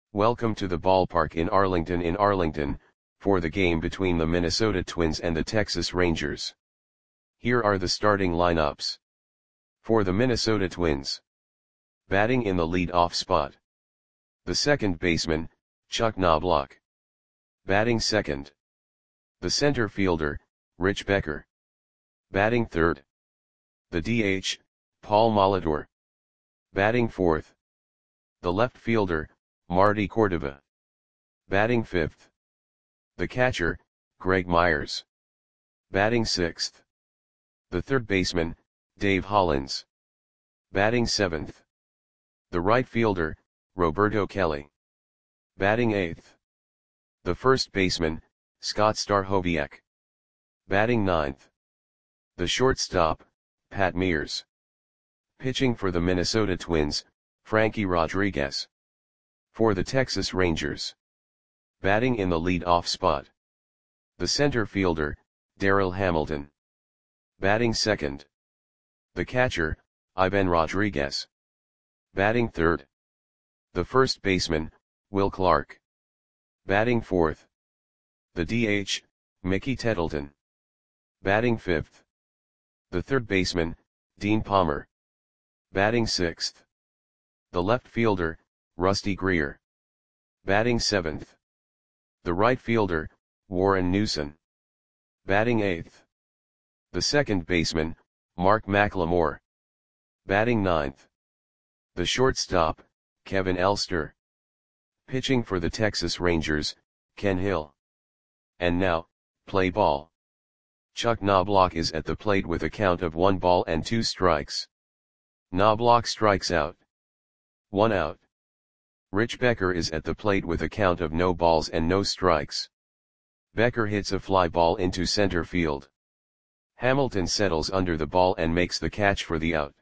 Welcome to the ballpark in Arlington, for the game between the Minnesota Twins and the Texas Rangers. Here are the starting lineups. For the Minnesota Twins. Batting in the lead-off spot. The second baseman, Chuck Knobloch. Batting second. The center fielder, Rich Becker. Batting third. The DH, Paul Molitor. Batting fourth. The left fielder, Marty Cordova. Batting fifth. The catcher, Greg Myers. Batting sixth. The third baseman, Dave Hollins. Batting seventh. The right fielder, Roberto Kelly. Batting eighth. The first baseman, Scott Stachowiak. Batting ninth. The shortstop, Pat Mears. Pitching for the Minnesota Twins, Frankie Rodriguez. For the Texas Rangers. Batting in the lead-off spot. The center fielder, Darryl Hamilton. Batting second. The catcher, Ivan Rodriguez. Batting third. The first baseman, Will Clark. Batting fourth. The DH, Mickey Tettleton. Batting fifth. The third baseman, Dean Palmer. Batting sixth. The left fielder, Rusty Greer. Batting seventh. The right fielder, Warren Newson. Batting eighth. The second baseman, Mark McLemore. Batting ninth. The shortstop, Kevin Elster. Pitching for the Texas Rangers, Ken Hill. And now, play ball. Chuck Knobloch is at the plate with a count of 1 ball and 2 strikes. Knobloch strikes out. 1 out. Rich Becker is at the plate with a count of no balls and no strikes. Becker hits a fly ball into center field. Hamilton settles under the ball and makes the catch for the out.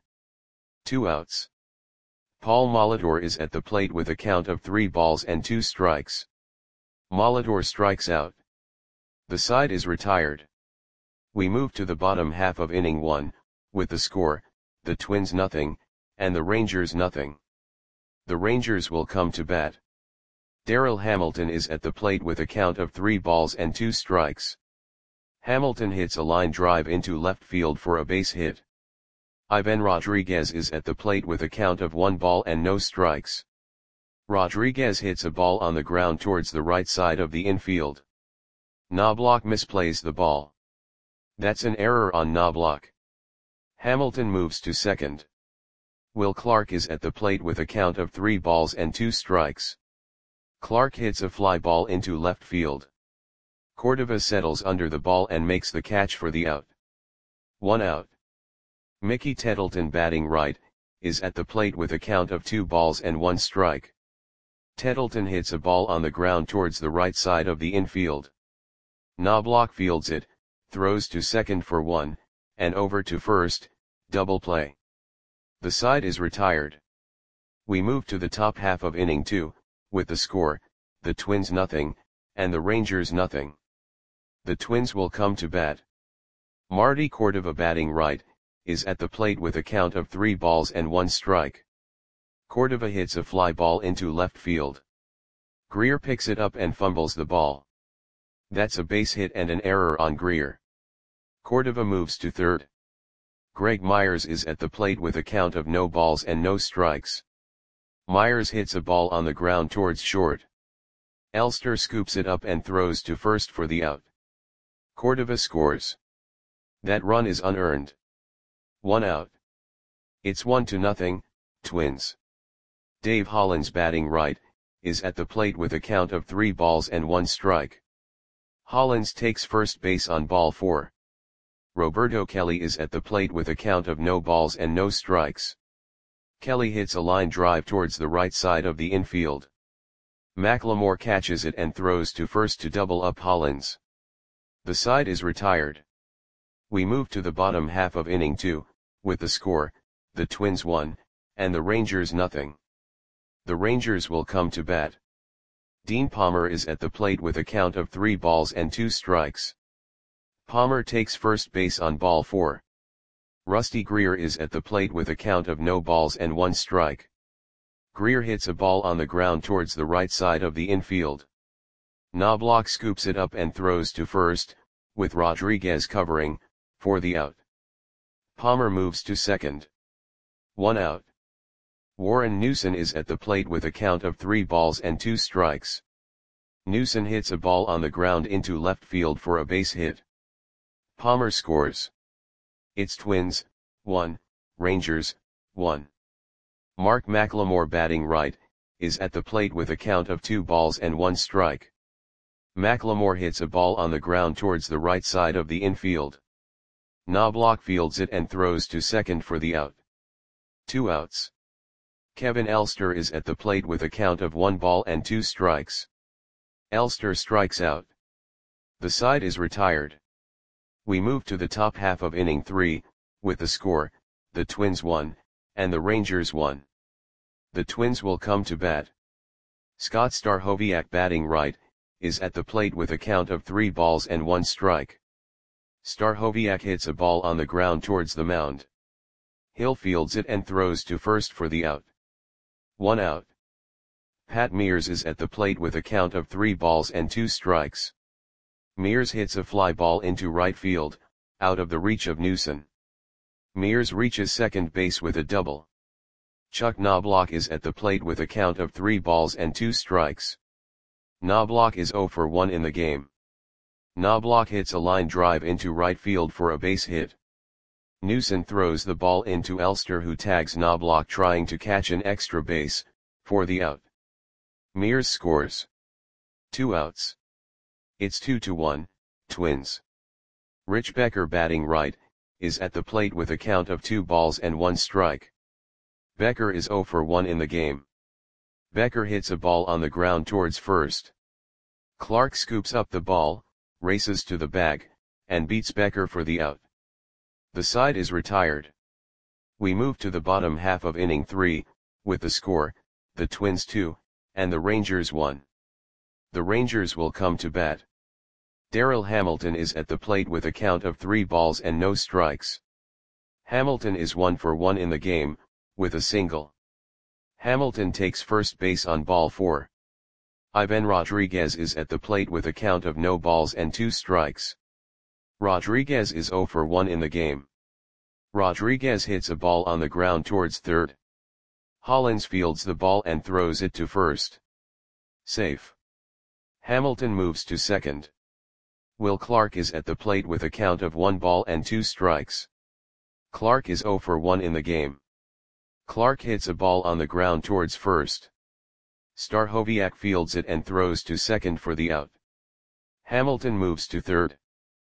2 outs. Paul Molitor is at the plate with a count of 3 balls and 2 strikes. Molitor strikes out. The side is retired. We move to the bottom half of inning 1, with the score, the Twins 0, and the Rangers 0. The Rangers will come to bat. Darryl Hamilton is at the plate with a count of 3 balls and 2 strikes. Hamilton hits a line drive into left field for a base hit. Ivan Rodriguez is at the plate with a count of 1 ball and no strikes. Rodriguez hits a ball on the ground towards the right side of the infield. Knobloch misplays the ball. That's an error on Knobloch. Hamilton moves to second. Will Clark is at the plate with a count of 3 balls and 2 strikes. Clark hits a fly ball into left field. Cordova settles under the ball and makes the catch for the out. 1 out. Mickey Tettleton, batting right, is at the plate with a count of 2 balls and 1 strike. Tettleton hits a ball on the ground towards the right side of the infield. Knobloch fields it, throws to second for 1, and over to first, double play. The side is retired. We move to the top half of inning 2, with the score, the Twins 0, and the Rangers 0. The Twins will come to bat. Marty Cordova, batting right, is at the plate with a count of 3 balls and 1 strike. Cordova hits a fly ball into left field. Greer picks it up and fumbles the ball. That's a base hit and an error on Greer. Cordova moves to third. Greg Myers is at the plate with a count of no balls and no strikes. Myers hits a ball on the ground towards short. Elster scoops it up and throws to first for the out. Cordova scores. That run is unearned. 1 out. It's 1-0, Twins. Dave Hollins, batting right, is at the plate with a count of 3 balls and 1 strike. Hollins takes first base on ball 4. Roberto Kelly is at the plate with a count of no balls and no strikes. Kelly hits a line drive towards the right side of the infield. McLemore catches it and throws to first to double up Hollins. The side is retired. We move to the bottom half of inning 2, with the score, the Twins 1, and the Rangers 0. The Rangers will come to bat. Dean Palmer is at the plate with a count of 3 balls and 2 strikes. Palmer takes first base on ball 4. Rusty Greer is at the plate with a count of no balls and 1 strike. Greer hits a ball on the ground towards the right side of the infield. Knobloch scoops it up and throws to first, with Rodriguez covering, for the out. Palmer moves to second. 1 out. Warren Newson is at the plate with a count of 3 balls and 2 strikes. Newson hits a ball on the ground into left field for a base hit. Palmer scores. It's Twins, 1, Rangers, 1. Mark McLemore batting right, is at the plate with a count of 2 balls and 1 strike. McLemore hits a ball on the ground towards the right side of the infield. Knobloch fields it and throws to second for the out. 2 outs. Kevin Elster is at the plate with a count of 1 ball and 2 strikes. Elster strikes out. The side is retired. We move to the top half of inning 3, with the score, the Twins 1, and the Rangers 1. The Twins will come to bat. Scott Stachowiak batting right, is at the plate with a count of 3 balls and 1 strike. Stachowiak hits a ball on the ground towards the mound. Hill fields it and throws to first for the out. 1 out. Pat Mears is at the plate with a count of 3 balls and 2 strikes. Mears hits a fly ball into right field, out of the reach of Newson. Mears reaches second base with a double. Chuck Knobloch is at the plate with a count of 3 balls and 2 strikes. Knobloch is 0 for 1 in the game. Knobloch hits a line drive into right field for a base hit. Newson throws the ball into Elster, who tags Knobloch trying to catch an extra base, for the out. Mears scores. 2 outs. It's 2-1, Twins. Rich Becker batting right, is at the plate with a count of 2 balls and 1 strike. Becker is 0 for 1 in the game. Becker hits a ball on the ground towards first. Clark scoops up the ball, races to the bag, and beats Becker for the out. The side is retired. We move to the bottom half of inning 3, with the score, the Twins 2, and the Rangers 1. The Rangers will come to bat. Darrell Hamilton is at the plate with a count of 3 balls and no strikes. Hamilton is 1 for 1 in the game, with a single. Hamilton takes first base on ball 4. Ivan Rodriguez is at the plate with a count of no balls and 2 strikes. Rodriguez is 0 for 1 in the game. Rodriguez hits a ball on the ground towards third. Hollins fields the ball and throws it to first. Safe. Hamilton moves to second. Will Clark is at the plate with a count of 1 ball and 2 strikes. Clark is 0 for 1 in the game. Clark hits a ball on the ground towards first. Stachowiak fields it and throws to second for the out. Hamilton moves to third.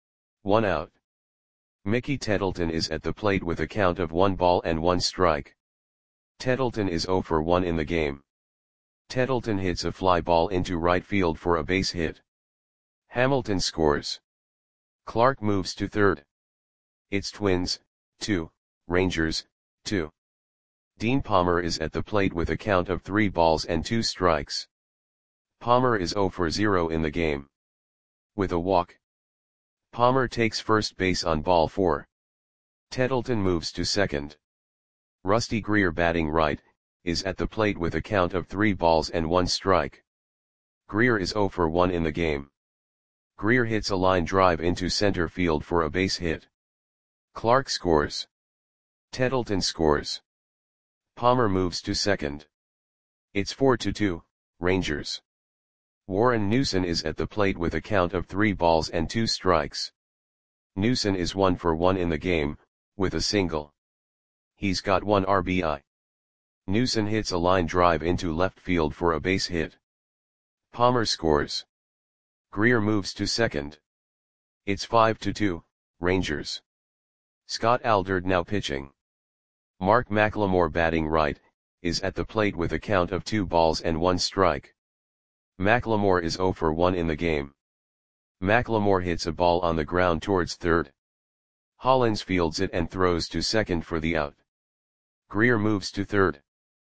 1 out. Mickey Tettleton is at the plate with a count of 1 ball and 1 strike. Tettleton is 0 for 1 in the game. Tettleton hits a fly ball into right field for a base hit. Hamilton scores. Clark moves to third. It's Twins, 2, Rangers, 2. Dean Palmer is at the plate with a count of 3 balls and 2 strikes. Palmer is 0 for 0 in the game. With a walk. Palmer takes first base on ball 4. Tettleton moves to second. Rusty Greer batting right, is at the plate with a count of 3 balls and 1 strike. Greer is 0 for 1 in the game. Greer hits a line drive into center field for a base hit. Clark scores. Tettleton scores. Palmer moves to second. It's 4-2, Rangers. Warren Newson is at the plate with a count of 3 balls and 2 strikes. Newson is 1 for 1 in the game, with a single. He's got 1 RBI. Newson hits a line drive into left field for a base hit. Palmer scores. Greer moves to second. It's 5-2, Rangers. Scott Aldred now pitching. Mark McLemore batting right, is at the plate with a count of 2 balls and 1 strike. McLemore is 0 for 1 in the game. McLemore hits a ball on the ground towards third. Hollins fields it and throws to second for the out. Greer moves to third.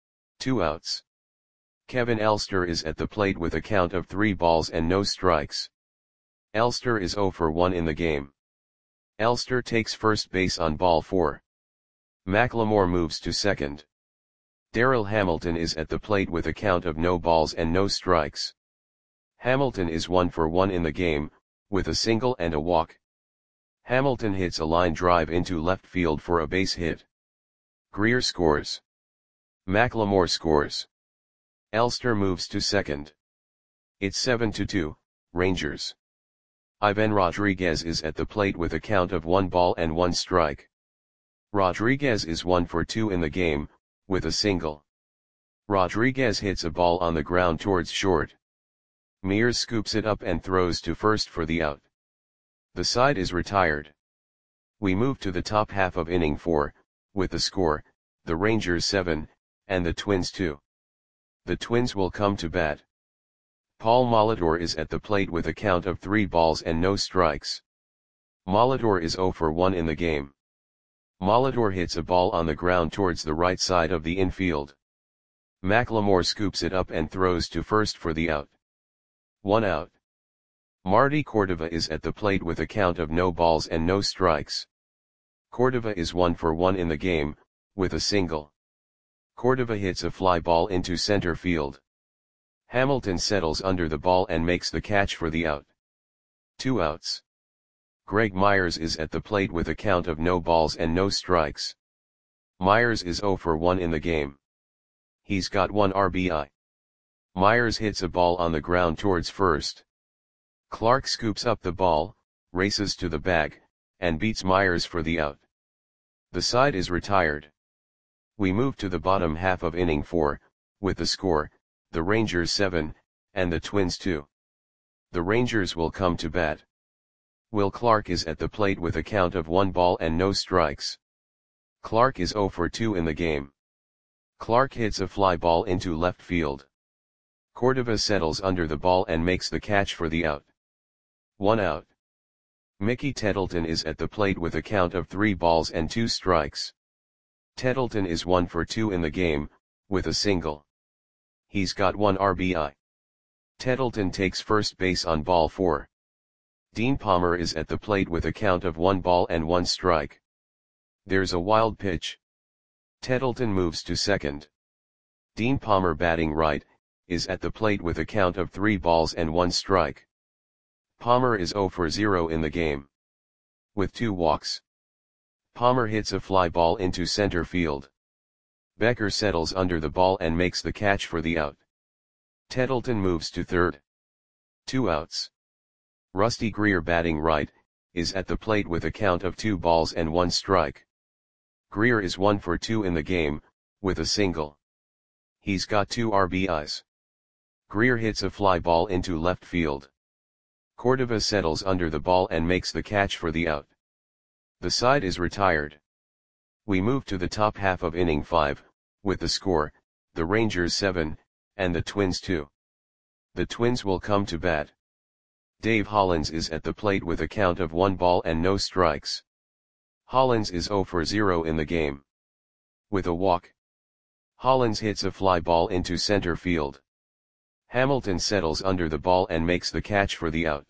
2 outs. Kevin Elster is at the plate with a count of 3 balls and no strikes. Elster is 0 for 1 in the game. Elster takes first base on ball 4. McLemore moves to second. Daryl Hamilton is at the plate with a count of no balls and no strikes. Hamilton is 1 for 1 in the game, with a single and a walk. Hamilton hits a line drive into left field for a base hit. Greer scores. McLemore scores. Elster moves to second. It's 7-2, Rangers. Ivan Rodriguez is at the plate with a count of 1 ball and 1 strike. Rodriguez is 1 for 2 in the game, with a single. Rodriguez hits a ball on the ground towards short. Mears scoops it up and throws to first for the out. The side is retired. We move to the top half of inning 4, with the score, the Rangers 7, and the Twins 2. The Twins will come to bat. Paul Molitor is at the plate with a count of 3 balls and no strikes. Molitor is 0 for 1 in the game. Molitor hits a ball on the ground towards the right side of the infield. McLemore scoops it up and throws to first for the out. 1 out. Marty Cordova is at the plate with a count of no balls and no strikes. Cordova is 1 for 1 in the game, with a single. Cordova hits a fly ball into center field. Hamilton settles under the ball and makes the catch for the out. 2 outs. Greg Myers is at the plate with a count of no balls and no strikes. Myers is 0 for 1 in the game. He's got 1 RBI. Myers hits a ball on the ground towards first. Clark scoops up the ball, races to the bag, and beats Myers for the out. The side is retired. We move to the bottom half of inning 4, with the score, the Rangers 7, and the Twins 2. The Rangers will come to bat. Will Clark is at the plate with a count of 1 ball and no strikes. Clark is 0 for 2 in the game. Clark hits a fly ball into left field. Cordova settles under the ball and makes the catch for the out. 1 out. Mickey Tettleton is at the plate with a count of 3 balls and 2 strikes. Tettleton is 1 for 2 in the game, with a single. He's got 1 RBI. Tettleton takes first base on ball 4. Dean Palmer is at the plate with a count of 1 ball and 1 strike. There's a wild pitch. Tettleton moves to second. Dean Palmer, batting right, is at the plate with a count of 3 balls and 1 strike. Palmer is 0 for 0 in the game. With 2 walks. Palmer hits a fly ball into center field. Becker settles under the ball and makes the catch for the out. Tettleton moves to third. 2 outs. Rusty Greer, batting right, is at the plate with a count of 2 balls and 1 strike. Greer is 1 for 2 in the game, with a single. He's got 2 RBIs. Greer hits a fly ball into left field. Cordova settles under the ball and makes the catch for the out. The side is retired. We move to the top half of inning 5, with the score, the Rangers 7, and the Twins 2. The Twins will come to bat. Dave Hollins is at the plate with a count of 1 ball and no strikes. Hollins is 0 for 0 in the game. With a walk. Hollins hits a fly ball into center field. Hamilton settles under the ball and makes the catch for the out.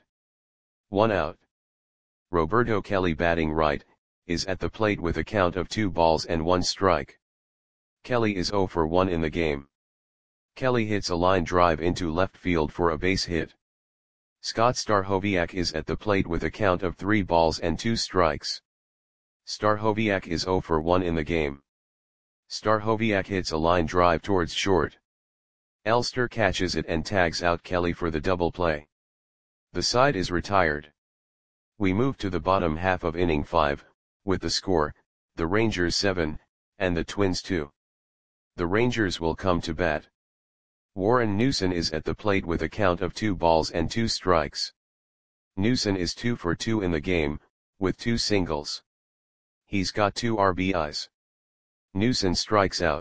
1 out. Roberto Kelly, batting right, is at the plate with a count of 2 balls and 1 strike. Kelly is 0 for 1 in the game. Kelly hits a line drive into left field for a base hit. Scott Stachowiak is at the plate with a count of 3 balls and 2 strikes. Stachowiak is 0 for 1 in the game. Stachowiak hits a line drive towards short. Elster catches it and tags out Kelly for the double play. The side is retired. We move to the bottom half of inning 5, with the score, the Rangers 7, and the Twins 2. The Rangers will come to bat. Warren Newson is at the plate with a count of 2 balls and 2 strikes. Newson is 2 for 2 in the game, with 2 singles. He's got 2 RBIs. Newson strikes out.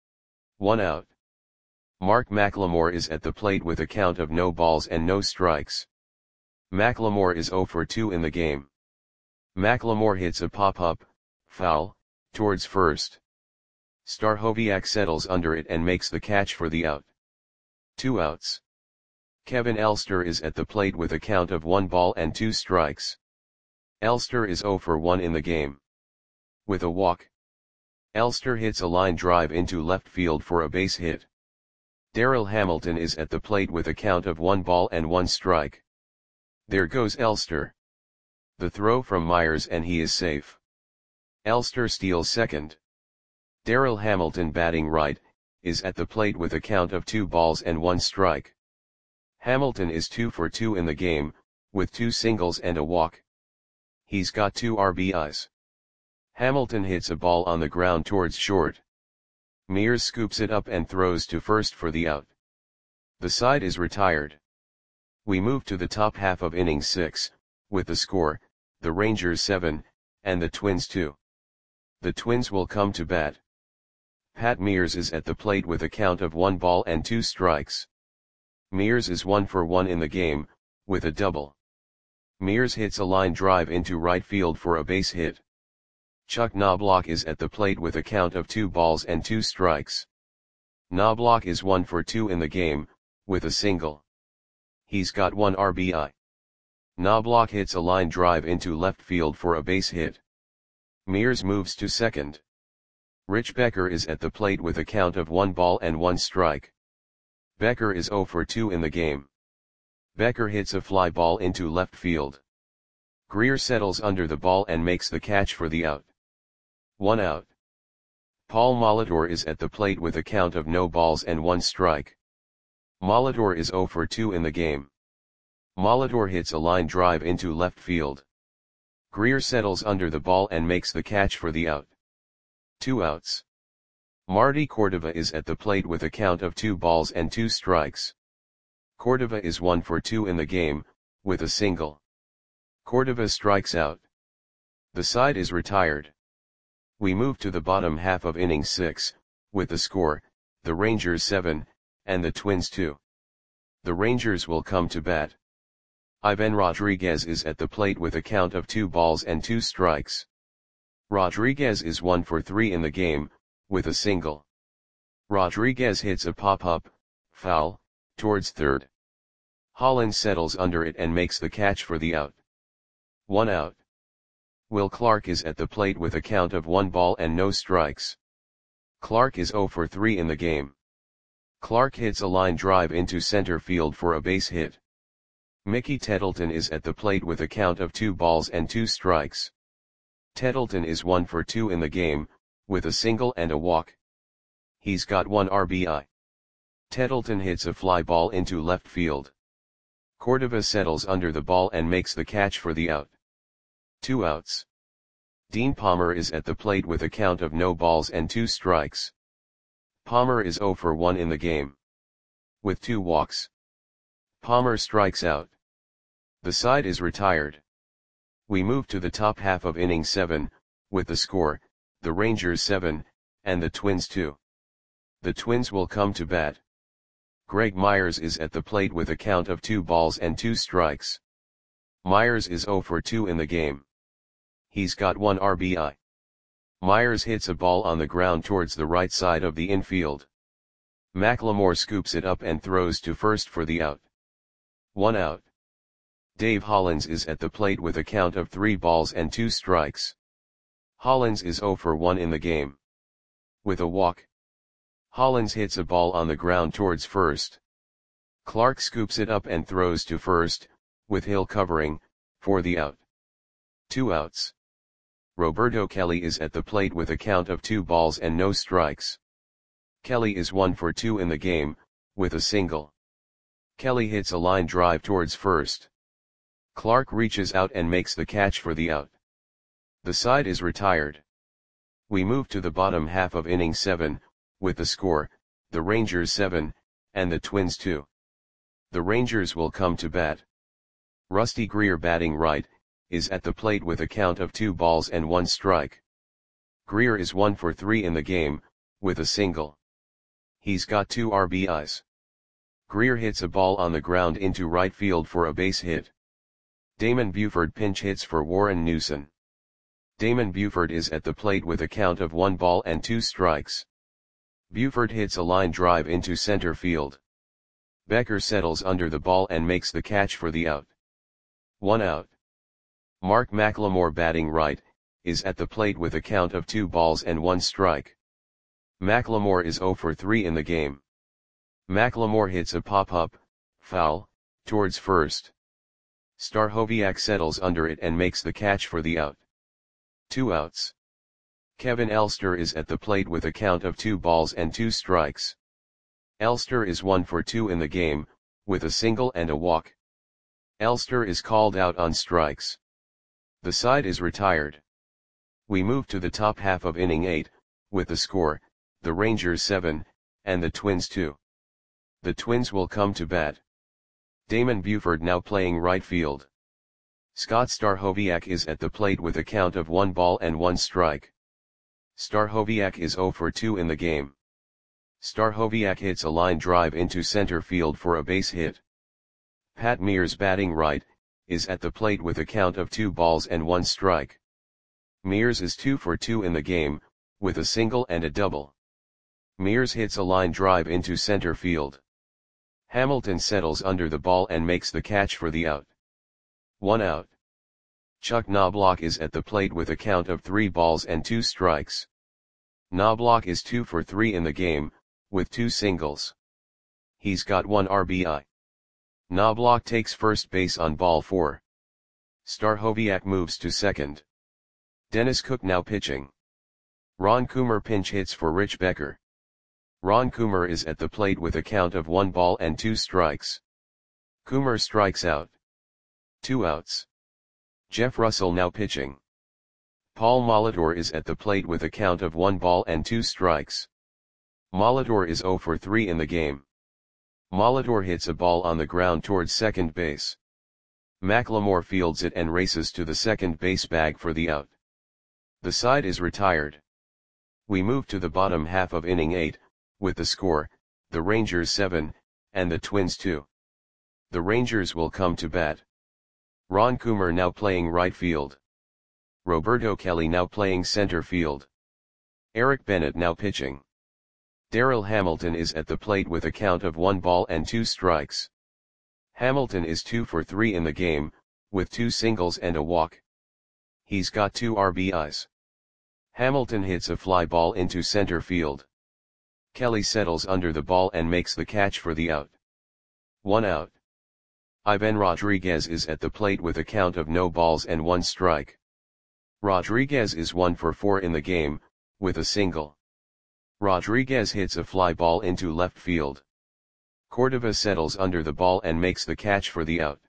1 out. Mark McLemore is at the plate with a count of no balls and no strikes. McLemore is 0 for 2 in the game. McLemore hits a pop-up, foul, towards first. Stachowiak settles under it and makes the catch for the out. 2 outs. Kevin Elster is at the plate with a count of 1 ball and 2 strikes. Elster is 0 for 1 in the game. With a walk. Elster hits a line drive into left field for a base hit. Darryl Hamilton is at the plate with a count of 1 ball and 1 strike. There goes Elster. The throw from Myers and he is safe. Elster steals second. Darryl Hamilton, batting right, is at the plate with a count of 2 balls and 1 strike. Hamilton is 2 for 2 in the game, with 2 singles and a walk. He's got 2 RBIs. Hamilton hits a ball on the ground towards short. Mears scoops it up and throws to first for the out. The side is retired. We move to the top half of inning 6, with the score, the Rangers 7, and the Twins 2. The Twins will come to bat. Pat Mears is at the plate with a count of 1 ball and 2 strikes. Mears is 1 for 1 in the game, with a double. Mears hits a line drive into right field for a base hit. Chuck Knobloch is at the plate with a count of 2 balls and 2 strikes. Knobloch is 1 for 2 in the game, with a single. He's got 1 RBI. Knobloch hits a line drive into left field for a base hit. Mears moves to second. Rich Becker is at the plate with a count of 1 ball and 1 strike. Becker is 0 for 2 in the game. Becker hits a fly ball into left field. Greer settles under the ball and makes the catch for the out. 1 out. Paul Molitor is at the plate with a count of no balls and 1 strike. Molitor is 0 for 2 in the game. Molitor hits a line drive into left field. Greer settles under the ball and makes the catch for the out. 2 outs. Marty Cordova is at the plate with a count of 2 balls and 2 strikes. Cordova is 1 for 2 in the game, with a single. Cordova strikes out. The side is retired. We move to the bottom half of inning 6, with the score, the Rangers 7, and the Twins 2. The Rangers will come to bat. Ivan Rodriguez is at the plate with a count of 2 balls and 2 strikes. Rodriguez is 1 for 3 in the game, with a single. Rodriguez hits a pop-up, foul, towards third. Hollins settles under it and makes the catch for the out. 1 out. Will Clark is at the plate with a count of 1 ball and no strikes. Clark is 0 for 3 in the game. Clark hits a line drive into center field for a base hit. Mickey Tettleton is at the plate with a count of 2 balls and 2 strikes. Tettleton is 1 for 2 in the game, with a single and a walk. He's got 1 RBI. Tettleton hits a fly ball into left field. Cordova settles under the ball and makes the catch for the out. 2 outs. Dean Palmer is at the plate with a count of no balls and 2 strikes. Palmer is 0 for 1 in the game. With 2 walks. Palmer strikes out. The side is retired. We move to the top half of inning 7, with the score, the Rangers 7, and the Twins 2. The Twins will come to bat. Greg Myers is at the plate with a count of 2 balls and 2 strikes. Myers is 0 for 2 in the game. He's got 1 RBI. Myers hits a ball on the ground towards the right side of the infield. McLemore scoops it up and throws to first for the out. 1 out. Dave Hollins is at the plate with a count of 3 balls and 2 strikes. Hollins is 0 for 1 in the game. With a walk. Hollins hits a ball on the ground towards first. Clark scoops it up and throws to first, with Hill covering, for the out. 2 outs. Roberto Kelly is at the plate with a count of 2 balls and no strikes. Kelly is 1 for 2 in the game, with a single. Kelly hits a line drive towards first. Clark reaches out and makes the catch for the out. The side is retired. We move to the bottom half of inning 7, with the score, the Rangers 7, and the Twins 2. The Rangers will come to bat. Rusty Greer, batting right, is at the plate with a count of 2 balls and 1 strike. Greer is 1 for 3 in the game, with a single. He's got 2 RBIs. Greer hits a ball on the ground into right field for a base hit. Damon Buford pinch hits for Warren Newson. Damon Buford is at the plate with a count of 1 ball and 2 strikes. Buford hits a line drive into center field. Becker settles under the ball and makes the catch for the out. 1 out. Mark McLemore, batting right, is at the plate with a count of 2 balls and 1 strike. McLemore is 0 for 3 in the game. McLemore hits a pop-up, foul, towards first. Stachowiak settles under it and makes the catch for the out. 2 outs. Kevin Elster is at the plate with a count of 2 balls and 2 strikes. Elster is 1 for 2 in the game, with a single and a walk. Elster is called out on strikes. The side is retired. We move to the top half of inning 8, with the score, the Rangers 7, and the Twins 2. The Twins will come to bat. Damon Buford now playing right field. Scott Stachowiak is at the plate with a count of 1 ball and 1 strike. Stachowiak is 0 for 2 in the game. Stachowiak hits a line drive into center field for a base hit. Pat Mears batting right, is at the plate with a count of 2 balls and 1 strike. Mears is 2 for 2 in the game, with a single and a double. Mears hits a line drive into center field. Hamilton settles under the ball and makes the catch for the out. 1 out. Chuck Knobloch is at the plate with a count of 3 balls and 2 strikes. Knobloch is 2 for 3 in the game, with 2 singles. He's got 1 RBI. Knobloch takes first base on ball 4. Stachowiak moves to second. Dennis Cook now pitching. Ron Coomer pinch hits for Rich Becker. Ron Coomer is at the plate with a count of 1 ball and 2 strikes. Coomer strikes out. 2 outs. Jeff Russell now pitching. Paul Molitor is at the plate with a count of 1 ball and 2 strikes. Molitor is 0 for 3 in the game. Molitor hits a ball on the ground towards second base. McLemore fields it and races to the second base bag for the out. The side is retired. We move to the bottom half of inning 8, with the score, the Rangers 7, and the Twins 2. The Rangers will come to bat. Ron Coomer now playing right field. Roberto Kelly now playing center field. Eric Bennett now pitching. Daryl Hamilton is at the plate with a count of 1 ball and 2 strikes. Hamilton is 2 for 3 in the game, with 2 singles and a walk. He's got 2 RBIs. Hamilton hits a fly ball into center field. Kelly settles under the ball and makes the catch for the out. 1 out. Ivan Rodriguez is at the plate with a count of no balls and 1 strike. Rodriguez is 1 for 4 in the game, with a single. Rodriguez hits a fly ball into left field. Cordova settles under the ball and makes the catch for the out.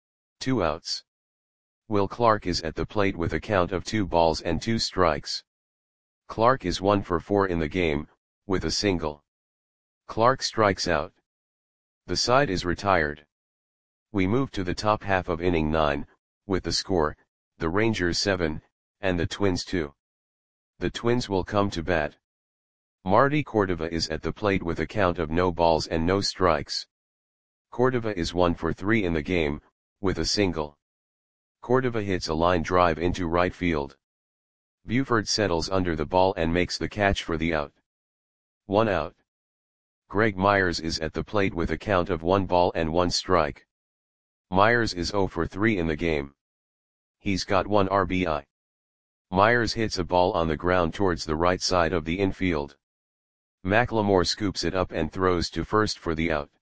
2 outs. Will Clark is at the plate with a count of 2 balls and 2 strikes. Clark is 1 for 4 in the game, with a single. Clark strikes out. The side is retired. We move to the top half of inning 9, with the score, the Rangers 7, and the Twins 2. The Twins will come to bat. Marty Cordova is at the plate with a count of no balls and no strikes. Cordova is 1 for 3 in the game, with a single. Cordova hits a line drive into right field. Buford settles under the ball and makes the catch for the out. 1 out. Greg Myers is at the plate with a count of 1 ball and 1 strike. Myers is 0 for 3 in the game. He's got 1 RBI. Myers hits a ball on the ground towards the right side of the infield. McLemore scoops it up and throws to first for the out.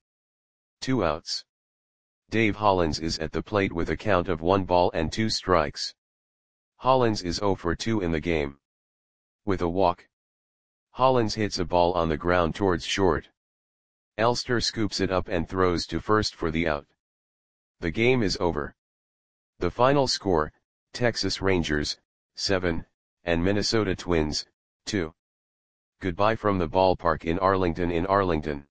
2 outs. Dave Hollins is at the plate with a count of 1 ball and 2 strikes. Hollins is 0 for 2 in the game. With a walk. Hollins hits a ball on the ground towards short. Elster scoops it up and throws to first for the out. The game is over. The final score, Texas Rangers, 7, and Minnesota Twins, 2. Goodbye from the ballpark in Arlington.